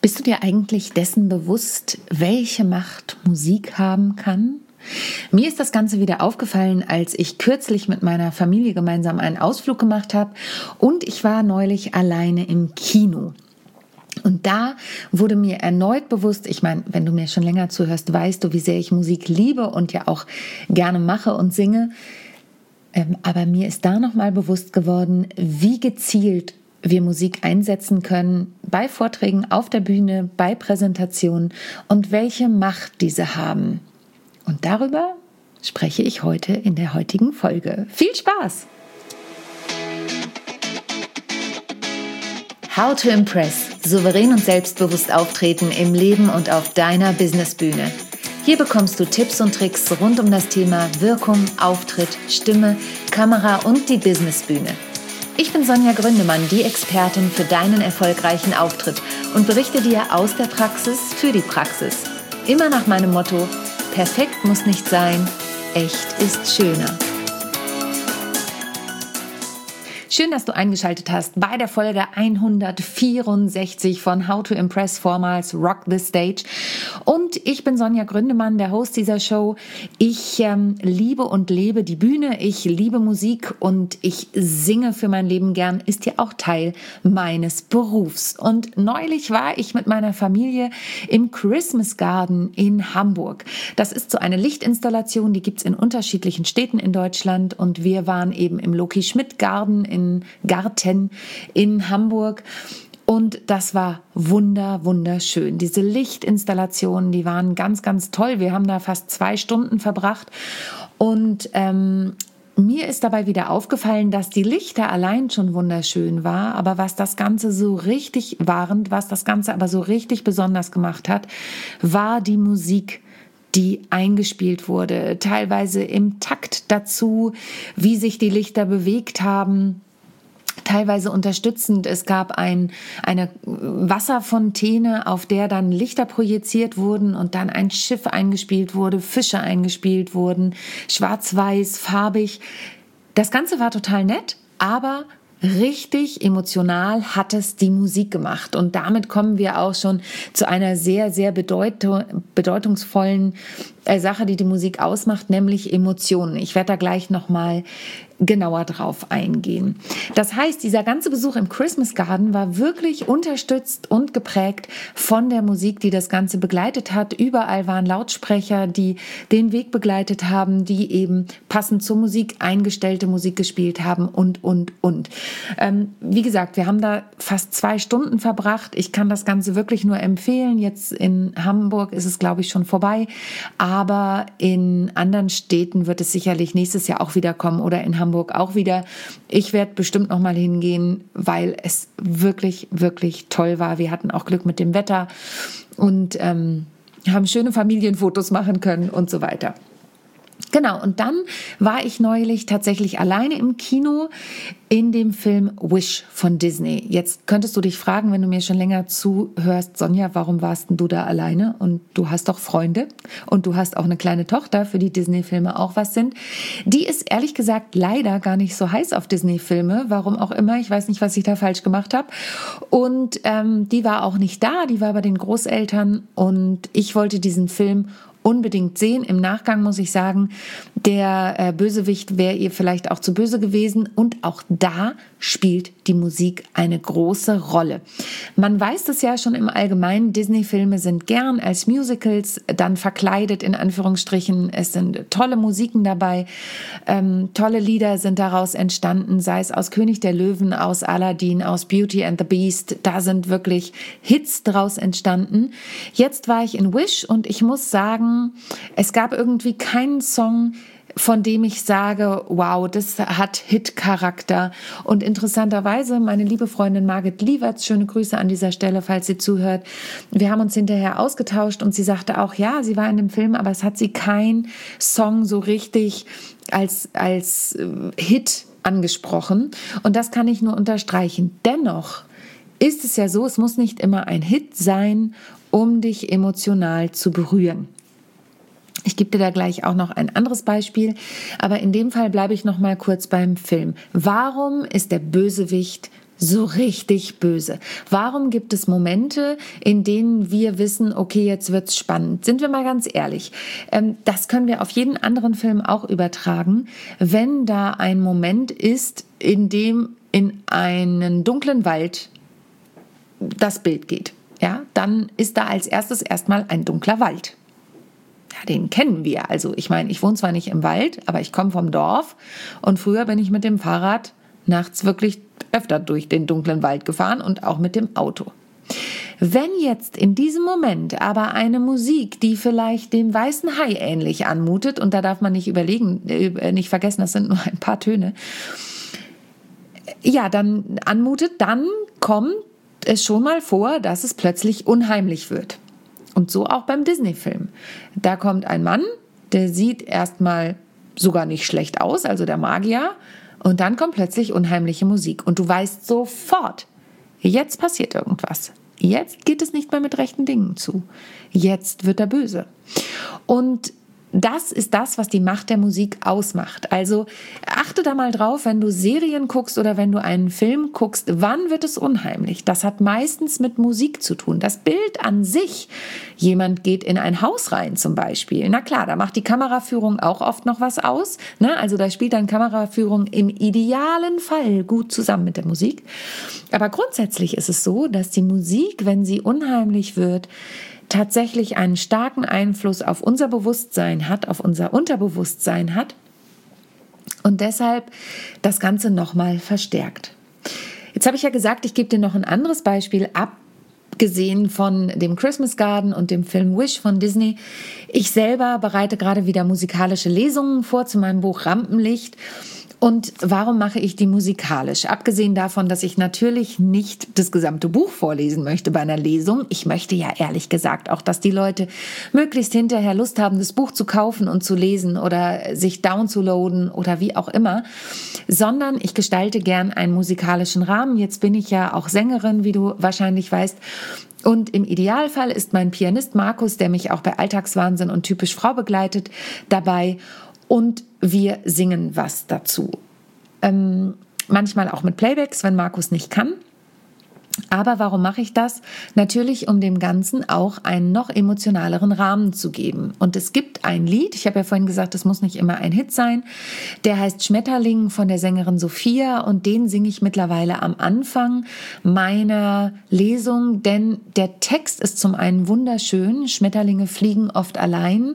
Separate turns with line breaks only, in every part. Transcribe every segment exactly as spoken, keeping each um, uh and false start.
Bist du dir eigentlich dessen bewusst, welche Macht Musik haben kann? Mir ist das Ganze wieder aufgefallen, als ich kürzlich mit meiner Familie gemeinsam einen Ausflug gemacht habe und ich war neulich alleine im Kino. Und da wurde mir erneut bewusst, ich meine, wenn du mir schon länger zuhörst, weißt du, wie sehr ich Musik liebe und ja auch gerne mache und singe. Ähm, aber mir ist da nochmal bewusst geworden, wie gezielt wir Musik einsetzen können bei Vorträgen, auf der Bühne, bei Präsentationen und welche Macht diese haben. Und darüber spreche ich heute in der heutigen Folge. Viel Spaß! How to Impress. Souverän und selbstbewusst auftreten im Leben und auf deiner Businessbühne. Hier bekommst du Tipps und Tricks rund um das Thema Wirkung, Auftritt, Stimme, Kamera und die Businessbühne. Ich bin Sonja Gründemann, die Expertin für deinen erfolgreichen Auftritt und berichte dir aus der Praxis für die Praxis. Immer nach meinem Motto: Perfekt muss nicht sein, echt ist schöner. Schön, dass du eingeschaltet hast bei der Folge hundertvierundsechzig von How to Impress, vormals Rock the Stage. Und ich bin Sonja Gründemann, der Host dieser Show. Ich ähm, liebe und lebe die Bühne, ich liebe Musik und ich singe für mein Leben gern, ist ja auch Teil meines Berufs. Und neulich war ich mit meiner Familie im Christmas Garden in Hamburg. Das ist so eine Lichtinstallation, die gibt's in unterschiedlichen Städten in Deutschland und wir waren eben im Loki-Schmidt-Garten in Garten in Hamburg. Und das war wunder, wunderschön. Diese Lichtinstallationen, die waren ganz, ganz toll. Wir haben da fast zwei Stunden verbracht. Und ähm, mir ist dabei wieder aufgefallen, dass die Lichter allein schon wunderschön war. Aber was das Ganze so richtig waren, was das Ganze aber so richtig besonders gemacht hat, war die Musik, die eingespielt wurde. Teilweise im Takt dazu, wie sich die Lichter bewegt haben. Teilweise unterstützend. Es gab ein, eine Wasserfontäne, auf der dann Lichter projiziert wurden und dann ein Schiff eingespielt wurde, Fische eingespielt wurden, schwarz-weiß, farbig. Das Ganze war total nett, aber richtig emotional hat es die Musik gemacht. Und damit kommen wir auch schon zu einer sehr, sehr bedeutung, bedeutungsvollen Sache, die die Musik ausmacht, nämlich Emotionen. Ich werde da gleich nochmal genauer drauf eingehen. Das heißt, dieser ganze Besuch im Christmas Garden war wirklich unterstützt und geprägt von der Musik, die das Ganze begleitet hat. Überall waren Lautsprecher, die den Weg begleitet haben, die eben passend zur Musik eingestellte Musik gespielt haben und, und, und. Ähm, wie gesagt, wir haben da fast zwei Stunden verbracht. Ich kann das Ganze wirklich nur empfehlen. Jetzt in Hamburg ist es, glaube ich, schon vorbei. Aber in anderen Städten wird es sicherlich nächstes Jahr auch wieder kommen oder in Hamburg auch wieder. Ich werde bestimmt noch mal hingehen, weil es wirklich, wirklich toll war. Wir hatten auch Glück mit dem Wetter und ähm, haben schöne Familienfotos machen können und so weiter. Genau, und dann war ich neulich tatsächlich alleine im Kino in dem Film Wish von Disney. Jetzt könntest du dich fragen, wenn du mir schon länger zuhörst, Sonja, warum warst denn du da alleine? Und du hast doch Freunde und du hast auch eine kleine Tochter, für die Disney-Filme auch was sind. Die ist ehrlich gesagt leider gar nicht so heiß auf Disney-Filme, warum auch immer. Ich weiß nicht, was ich da falsch gemacht habe. Und ähm, die war auch nicht da, die war bei den Großeltern und ich wollte diesen Film unbedingt sehen. Im Nachgang muss ich sagen, der äh, Bösewicht wäre ihr vielleicht auch zu böse gewesen und auch da spielt die Musik eine große Rolle. Man weiß das ja schon im Allgemeinen, Disney-Filme sind gern als Musicals dann verkleidet, in Anführungsstrichen. Es sind tolle Musiken dabei, ähm, tolle Lieder sind daraus entstanden, sei es aus König der Löwen, aus Aladdin, aus Beauty and the Beast. Da sind wirklich Hits draus entstanden. Jetzt war ich in Wish und ich muss sagen, es gab irgendwie keinen Song, von dem ich sage, wow, das hat Hit-Charakter. Und interessanterweise, meine liebe Freundin Margit Lieverts, schöne Grüße an dieser Stelle, falls sie zuhört, wir haben uns hinterher ausgetauscht und sie sagte auch, ja, sie war in dem Film, aber es hat sie kein Song so richtig als, als Hit angesprochen. Und das kann ich nur unterstreichen. Dennoch ist es ja so, es muss nicht immer ein Hit sein, um dich emotional zu berühren. Ich gebe dir da gleich auch noch ein anderes Beispiel, aber in dem Fall bleibe ich noch mal kurz beim Film. Warum ist der Bösewicht so richtig böse? Warum gibt es Momente, in denen wir wissen, okay, jetzt wird's spannend? Sind wir mal ganz ehrlich, ähm, das können wir auf jeden anderen Film auch übertragen. Wenn da ein Moment ist, in dem in einen dunklen Wald das Bild geht, ja, dann ist da als erstes erstmal ein dunkler Wald. Ja, den kennen wir. Also ich meine, ich wohne zwar nicht im Wald, aber ich komme vom Dorf und früher bin ich mit dem Fahrrad nachts wirklich öfter durch den dunklen Wald gefahren und auch mit dem Auto. Wenn jetzt in diesem Moment aber eine Musik, die vielleicht dem weißen Hai ähnlich anmutet, und da darf man nicht überlegen, nicht vergessen, das sind nur ein paar Töne, ja, dann anmutet, dann kommt es schon mal vor, dass es plötzlich unheimlich wird. Und so auch beim Disney-Film. Da kommt ein Mann, der sieht erstmal sogar nicht schlecht aus, also der Magier, und dann kommt plötzlich unheimliche Musik. Und du weißt sofort, jetzt passiert irgendwas. Jetzt geht es nicht mehr mit rechten Dingen zu. Jetzt wird er böse. Und das ist das, was die Macht der Musik ausmacht. Also achte da mal drauf, wenn du Serien guckst oder wenn du einen Film guckst, wann wird es unheimlich? Das hat meistens mit Musik zu tun. Das Bild an sich, jemand geht in ein Haus rein zum Beispiel. Na klar, da macht die Kameraführung auch oft noch was aus. Ne? Also da spielt dann Kameraführung im idealen Fall gut zusammen mit der Musik. Aber grundsätzlich ist es so, dass die Musik, wenn sie unheimlich wird, tatsächlich einen starken Einfluss auf unser Bewusstsein hat, auf unser Unterbewusstsein hat und deshalb das Ganze nochmal verstärkt. Jetzt habe ich ja gesagt, ich gebe dir noch ein anderes Beispiel, abgesehen von dem Christmas Garden und dem Film Wish von Disney. Ich selber bereite gerade wieder musikalische Lesungen vor zu meinem Buch Rampenlicht. Und warum mache ich die musikalisch? Abgesehen davon, dass ich natürlich nicht das gesamte Buch vorlesen möchte bei einer Lesung. Ich möchte ja ehrlich gesagt auch, dass die Leute möglichst hinterher Lust haben, das Buch zu kaufen und zu lesen oder sich downzuladen oder wie auch immer. Sondern ich gestalte gern einen musikalischen Rahmen. Jetzt bin ich ja auch Sängerin, wie du wahrscheinlich weißt. Und im Idealfall ist mein Pianist Markus, der mich auch bei Alltagswahnsinn und Typisch Frau begleitet, dabei. Und wir singen was dazu. Ähm, manchmal auch mit Playbacks, wenn Markus nicht kann. Aber warum mache ich das? Natürlich, um dem Ganzen auch einen noch emotionaleren Rahmen zu geben. Und es gibt ein Lied, ich habe ja vorhin gesagt, es muss nicht immer ein Hit sein, der heißt Schmetterling von der Sängerin Sophia und den singe ich mittlerweile am Anfang meiner Lesung, denn der Text ist zum einen wunderschön, Schmetterlinge fliegen oft allein,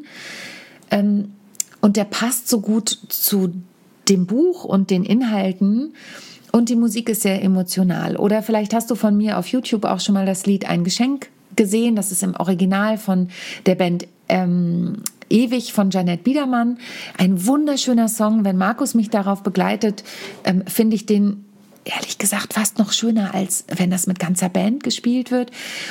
ähm, und der passt so gut zu dem Buch und den Inhalten und die Musik ist sehr emotional. Oder vielleicht hast du von mir auf YouTube auch schon mal das Lied Ein Geschenk gesehen. Das ist im Original von der Band ähm, Ewig von Jeanette Biedermann. Ein wunderschöner Song. Wenn Markus mich darauf begleitet, ähm, finde ich den ehrlich gesagt fast noch schöner, als wenn das mit ganzer Band gespielt wird.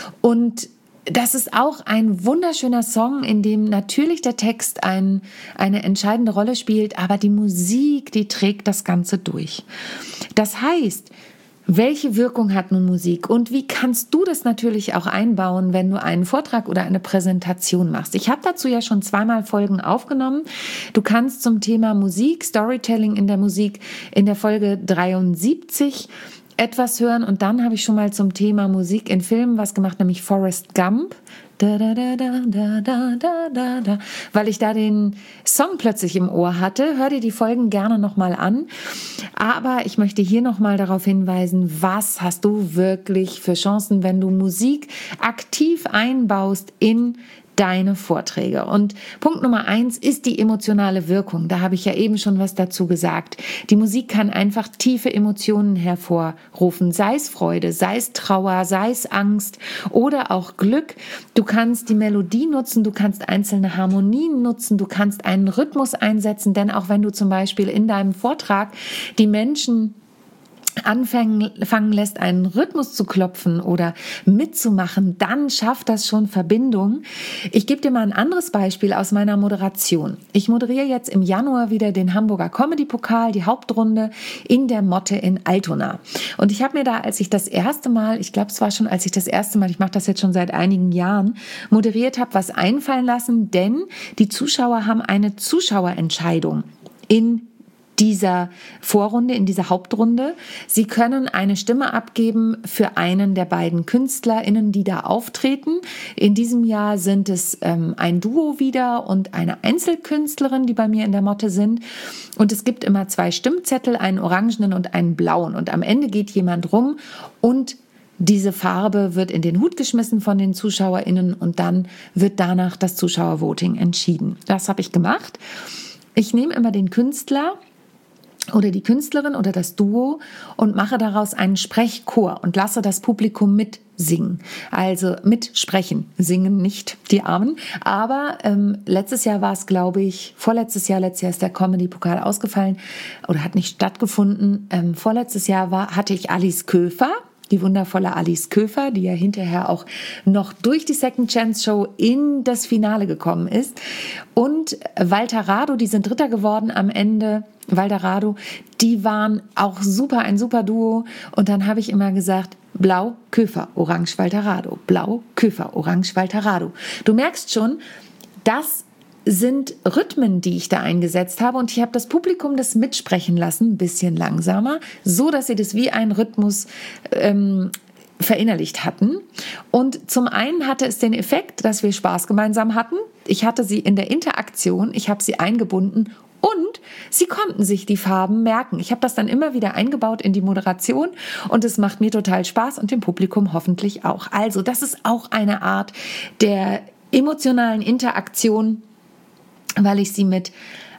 Und das ist auch ein wunderschöner Song, in dem natürlich der Text ein, eine entscheidende Rolle spielt, aber die Musik, die trägt das Ganze durch. Das heißt, welche Wirkung hat nun Musik und wie kannst du das natürlich auch einbauen, wenn du einen Vortrag oder eine Präsentation machst? Ich habe dazu ja schon zweimal Folgen aufgenommen. Du kannst zum Thema Musik, Storytelling in der Musik in der Folge dreiundsiebzig etwas hören und dann habe ich schon mal zum Thema Musik in Filmen was gemacht, nämlich Forrest Gump, da, da, da, da, da, da, da, da, weil ich da den Song plötzlich im Ohr hatte. Hör dir die Folgen gerne nochmal an, aber ich möchte hier nochmal darauf hinweisen, was hast du wirklich für Chancen, wenn du Musik aktiv einbaust in deine Vorträge. Und Punkt Nummer eins ist die emotionale Wirkung. Da habe ich ja eben schon was dazu gesagt. Die Musik kann einfach tiefe Emotionen hervorrufen, sei es Freude, sei es Trauer, sei es Angst oder auch Glück. Du kannst die Melodie nutzen, du kannst einzelne Harmonien nutzen, du kannst einen Rhythmus einsetzen, denn auch wenn du zum Beispiel in deinem Vortrag die Menschen anfangen fangen lässt, einen Rhythmus zu klopfen oder mitzumachen, dann schafft das schon Verbindung. Ich gebe dir mal ein anderes Beispiel aus meiner Moderation. Ich moderiere jetzt im Januar wieder den Hamburger Comedy-Pokal, die Hauptrunde in der Motte in Altona. Und ich habe mir da, als ich das erste Mal, ich glaube, es war schon, als ich das erste Mal, ich mache das jetzt schon seit einigen Jahren, moderiert habe, was einfallen lassen, denn die Zuschauer haben eine Zuschauerentscheidung in dieser Vorrunde, in dieser Hauptrunde. Sie können eine Stimme abgeben für einen der beiden KünstlerInnen, die da auftreten. In diesem Jahr sind es ähm, ein Duo wieder und eine Einzelkünstlerin, die bei mir in der Motte sind. Und es gibt immer zwei Stimmzettel, einen orangenen und einen blauen. Und am Ende geht jemand rum und diese Farbe wird in den Hut geschmissen von den ZuschauerInnen und dann wird danach das Zuschauervoting entschieden. Das habe ich gemacht. Ich nehme immer den Künstler oder die Künstlerin oder das Duo und mache daraus einen Sprechchor und lasse das Publikum mitsingen, also mitsprechen, singen nicht die Armen. Aber ähm, letztes Jahr war es, glaube ich, vorletztes Jahr, letztes Jahr ist der Comedy-Pokal ausgefallen oder hat nicht stattgefunden. Ähm, vorletztes Jahr war, hatte ich Alice Köfer, die wundervolle Alice Köfer, die ja hinterher auch noch durch die Second Chance Show in das Finale gekommen ist. Und Walter Rado, die sind Dritter geworden am Ende. Walter Rado, die waren auch super, ein super Duo. Und dann habe ich immer gesagt, Blau, Köfer, Orange, Walter Rado. Blau, Köfer, Orange, Walter Rado. Du merkst schon, das sind Rhythmen, die ich da eingesetzt habe und ich habe das Publikum das mitsprechen lassen, ein bisschen langsamer, so dass sie das wie ein Rhythmus ähm, verinnerlicht hatten. Und zum einen hatte es den Effekt, dass wir Spaß gemeinsam hatten. Ich hatte sie in der Interaktion, ich habe sie eingebunden und sie konnten sich die Farben merken. Ich habe das dann immer wieder eingebaut in die Moderation und es macht mir total Spaß und dem Publikum hoffentlich auch. Also das ist auch eine Art der emotionalen Interaktion, weil ich sie mit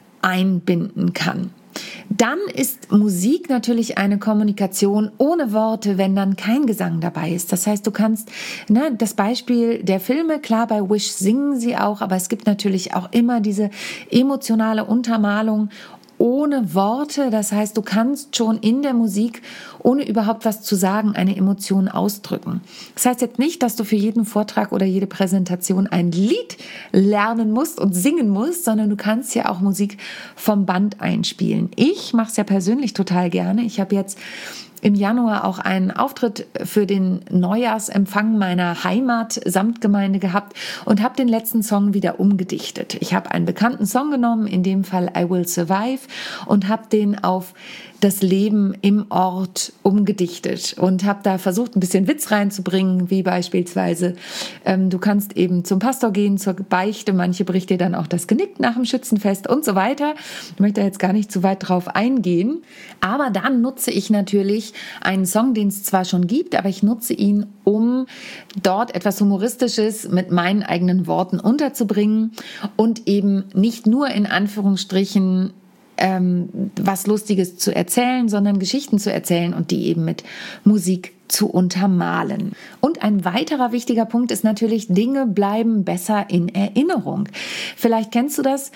einbinden kann. Dann ist Musik natürlich eine Kommunikation ohne Worte, wenn dann kein Gesang dabei ist. Das heißt, du kannst, ne, das Beispiel der Filme, klar, bei Wish singen sie auch, aber es gibt natürlich auch immer diese emotionale Untermalung ohne Worte. Das heißt, du kannst schon in der Musik, ohne überhaupt was zu sagen, eine Emotion ausdrücken. Das heißt jetzt nicht, dass du für jeden Vortrag oder jede Präsentation ein Lied lernen musst und singen musst, sondern du kannst ja auch Musik vom Band einspielen. Ich mache es ja persönlich total gerne. Ich habe jetzt im Januar auch einen Auftritt für den Neujahrsempfang meiner Heimat-Samtgemeinde gehabt und habe den letzten Song wieder umgedichtet. Ich habe einen bekannten Song genommen, in dem Fall I Will Survive, und habe den auf das Leben im Ort umgedichtet und habe da versucht, ein bisschen Witz reinzubringen, wie beispielsweise, ähm, du kannst eben zum Pastor gehen, zur Beichte, manche bricht dir dann auch das Genick nach dem Schützenfest und so weiter. Ich möchte da jetzt gar nicht zu weit drauf eingehen, aber dann nutze ich natürlich einen Song, den es zwar schon gibt, aber ich nutze ihn, um dort etwas Humoristisches mit meinen eigenen Worten unterzubringen und eben nicht nur in Anführungsstrichen ähm, was Lustiges zu erzählen, sondern Geschichten zu erzählen und die eben mit Musik zu untermalen. Und ein weiterer wichtiger Punkt ist natürlich, Dinge bleiben besser in Erinnerung. Vielleicht kennst du das.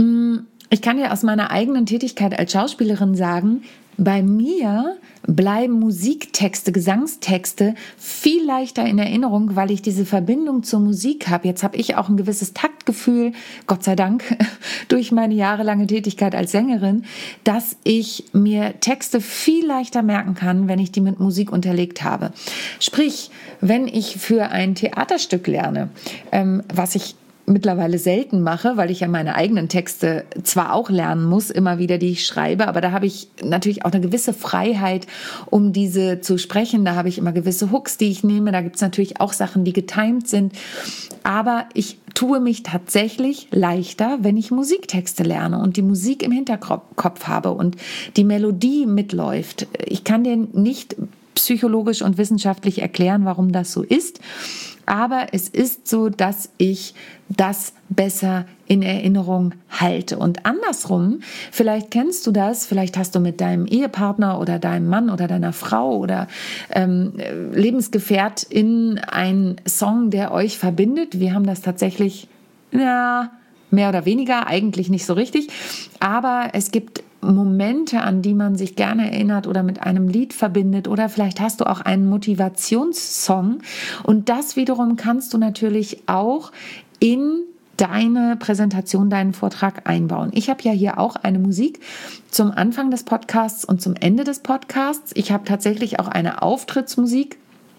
Ich kann dir aus meiner eigenen Tätigkeit als Schauspielerin sagen, bei mir bleiben Musiktexte, Gesangstexte viel leichter in Erinnerung, weil ich diese Verbindung zur Musik habe. Jetzt habe ich auch ein gewisses Taktgefühl, Gott sei Dank, durch meine jahrelange Tätigkeit als Sängerin, dass ich mir Texte viel leichter merken kann, wenn ich die mit Musik unterlegt habe. Sprich, wenn ich für ein Theaterstück lerne, ähm, was ich mittlerweile selten mache, weil ich ja meine eigenen Texte zwar auch lernen muss, immer wieder, die ich schreibe, aber da habe ich natürlich auch eine gewisse Freiheit, um diese zu sprechen. Da habe ich immer gewisse Hooks, die ich nehme. Da gibt es natürlich auch Sachen, die getimed sind. Aber ich tue mich tatsächlich leichter, wenn ich Musiktexte lerne und die Musik im Hinterkopf habe und die Melodie mitläuft. Ich kann dir nicht psychologisch und wissenschaftlich erklären, warum das so ist. Aber es ist so, dass ich das besser in Erinnerung halte. Und andersrum, vielleicht kennst du das, vielleicht hast du mit deinem Ehepartner oder deinem Mann oder deiner Frau oder ähm, Lebensgefährtin einen Song, der euch verbindet. Wir haben das tatsächlich, ja, mehr oder weniger, eigentlich nicht so richtig. Aber es gibt Momente, an die man sich gerne erinnert oder mit einem Lied verbindet, oder vielleicht hast du auch einen Motivationssong und das wiederum kannst du natürlich auch in deine Präsentation, deinen Vortrag einbauen. Ich habe ja hier auch eine Musik zum Anfang des Podcasts und zum Ende des Podcasts. Ich habe tatsächlich auch eine Auftrittsmusik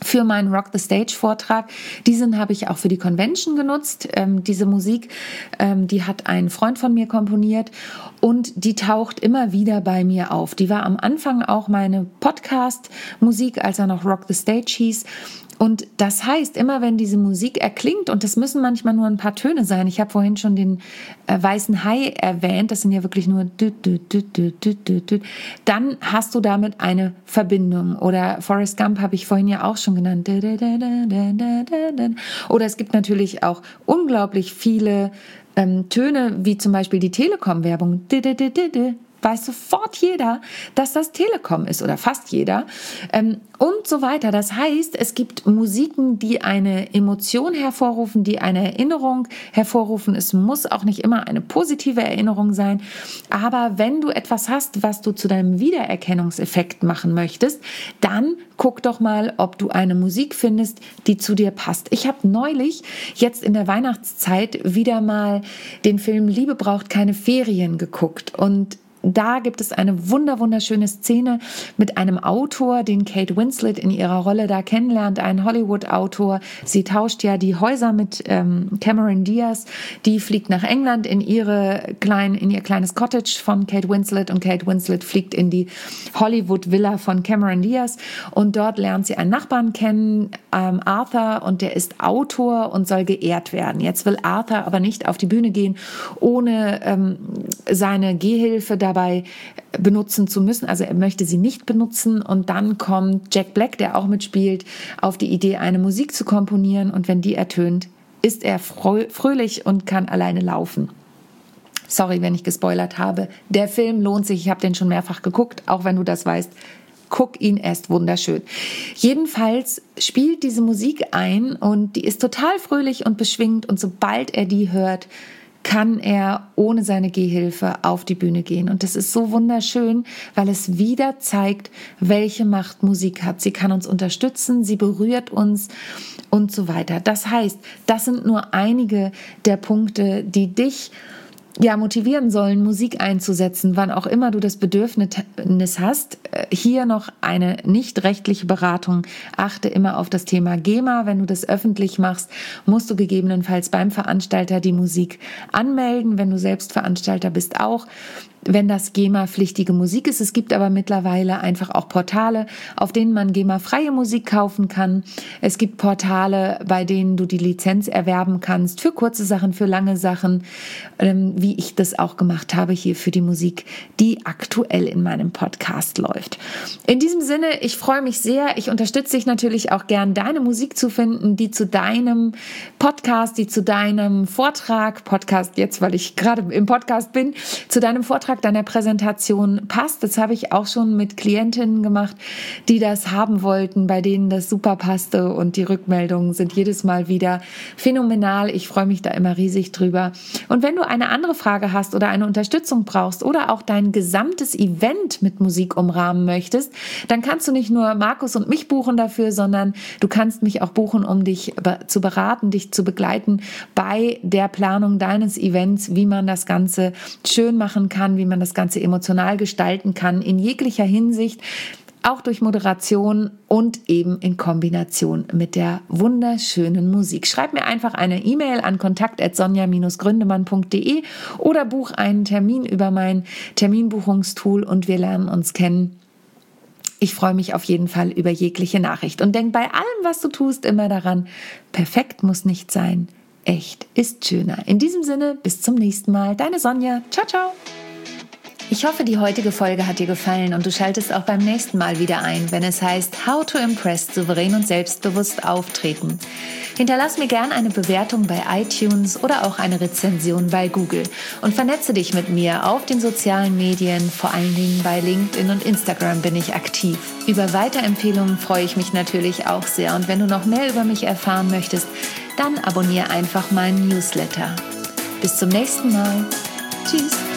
für meinen Rock the Stage Vortrag. Diesen habe ich auch für die Convention genutzt. Ähm, diese Musik, ähm, die hat ein Freund von mir komponiert und die taucht immer wieder bei mir auf. Die war am Anfang auch meine Podcast-Musik, als er noch Rock the Stage hieß. Und das heißt, immer wenn diese Musik erklingt, und das müssen manchmal nur ein paar Töne sein, ich habe vorhin schon den äh, weißen Hai erwähnt, das sind ja wirklich nur dü, dü, dü, dü, dü, dü, dü, dann hast du damit eine Verbindung. Oder Forrest Gump habe ich vorhin ja auch schon genannt. Oder es gibt natürlich auch unglaublich viele ähm, Töne, wie zum Beispiel die Telekom-Werbung. Weiß sofort jeder, dass das Telekom ist oder fast jeder ähm, und so weiter. Das heißt, es gibt Musiken, die eine Emotion hervorrufen, die eine Erinnerung hervorrufen. Es muss auch nicht immer eine positive Erinnerung sein, aber wenn du etwas hast, was du zu deinem Wiedererkennungseffekt machen möchtest, dann guck doch mal, ob du eine Musik findest, die zu dir passt. Ich habe neulich, jetzt in der Weihnachtszeit, wieder mal den Film Liebe braucht keine Ferien geguckt und da gibt es eine wunder wunderschöne Szene mit einem Autor, den Kate Winslet in ihrer Rolle da kennenlernt, ein Hollywood-Autor. Sie tauscht ja die Häuser mit ähm, Cameron Diaz. Die fliegt nach England in ihre klein, in ihr kleines Cottage von Kate Winslet und Kate Winslet fliegt in die Hollywood-Villa von Cameron Diaz und dort lernt sie einen Nachbarn kennen, ähm, Arthur, und der ist Autor und soll geehrt werden. Jetzt will Arthur aber nicht auf die Bühne gehen, ohne ähm, seine Gehhilfe da dabei benutzen zu müssen. Also er möchte sie nicht benutzen und dann kommt Jack Black, der auch mitspielt, auf die Idee, eine Musik zu komponieren und wenn die ertönt, ist er fröhlich und kann alleine laufen. Sorry, wenn ich gespoilert habe. Der Film lohnt sich, ich habe den schon mehrfach geguckt, auch wenn du das weißt. Guck ihn, er ist wunderschön. Jedenfalls spielt diese Musik ein und die ist total fröhlich und beschwingt und sobald er die hört, kann er ohne seine Gehhilfe auf die Bühne gehen. Und das ist so wunderschön, weil es wieder zeigt, welche Macht Musik hat. Sie kann uns unterstützen, sie berührt uns und so weiter. Das heißt, das sind nur einige der Punkte, die dich ja motivieren sollen, Musik einzusetzen, wann auch immer du das Bedürfnis hast. Hier noch eine nicht rechtliche Beratung. Achte immer auf das Thema GEMA. Wenn du das öffentlich machst, musst du gegebenenfalls beim Veranstalter die Musik anmelden. Wenn du selbst Veranstalter bist, auch. Wenn das GEMA-pflichtige Musik ist. Es gibt aber mittlerweile einfach auch Portale, auf denen man GEMA-freie Musik kaufen kann. Es gibt Portale, bei denen du die Lizenz erwerben kannst für kurze Sachen, für lange Sachen, wie ich das auch gemacht habe hier für die Musik, die aktuell in meinem Podcast läuft. In diesem Sinne, ich freue mich sehr. Ich unterstütze dich natürlich auch gern, deine Musik zu finden, die zu deinem Podcast, die zu deinem Vortrag, Podcast jetzt, weil ich gerade im Podcast bin, zu deinem Vortrag, deiner Präsentation passt. Das habe ich auch schon mit Klientinnen gemacht, die das haben wollten, bei denen das super passte und die Rückmeldungen sind jedes Mal wieder phänomenal. Ich freue mich da immer riesig drüber. Und wenn du eine andere Frage hast oder eine Unterstützung brauchst oder auch dein gesamtes Event mit Musik umrahmen möchtest, dann kannst du nicht nur Markus und mich buchen dafür, sondern du kannst mich auch buchen, um dich zu beraten, dich zu begleiten bei der Planung deines Events, wie man das Ganze schön machen kann, wie man das Ganze emotional gestalten kann, in jeglicher Hinsicht, auch durch Moderation und eben in Kombination mit der wunderschönen Musik. Schreib mir einfach eine E-Mail an kontakt at sonja dash gründemann punkt de oder buch einen Termin über mein Terminbuchungstool und wir lernen uns kennen. Ich freue mich auf jeden Fall über jegliche Nachricht und denk bei allem, was du tust, immer daran, perfekt muss nicht sein, echt ist schöner. In diesem Sinne, bis zum nächsten Mal. Deine Sonja. Ciao, ciao. Ich hoffe, die heutige Folge hat dir gefallen und du schaltest auch beim nächsten Mal wieder ein, wenn es heißt How to Impress, souverän und selbstbewusst auftreten. Hinterlass mir gern eine Bewertung bei iTunes oder auch eine Rezension bei Google und vernetze dich mit mir auf den sozialen Medien, vor allen Dingen bei LinkedIn und Instagram bin ich aktiv. Über Weiterempfehlungen freue ich mich natürlich auch sehr und wenn du noch mehr über mich erfahren möchtest, dann abonniere einfach meinen Newsletter. Bis zum nächsten Mal. Tschüss.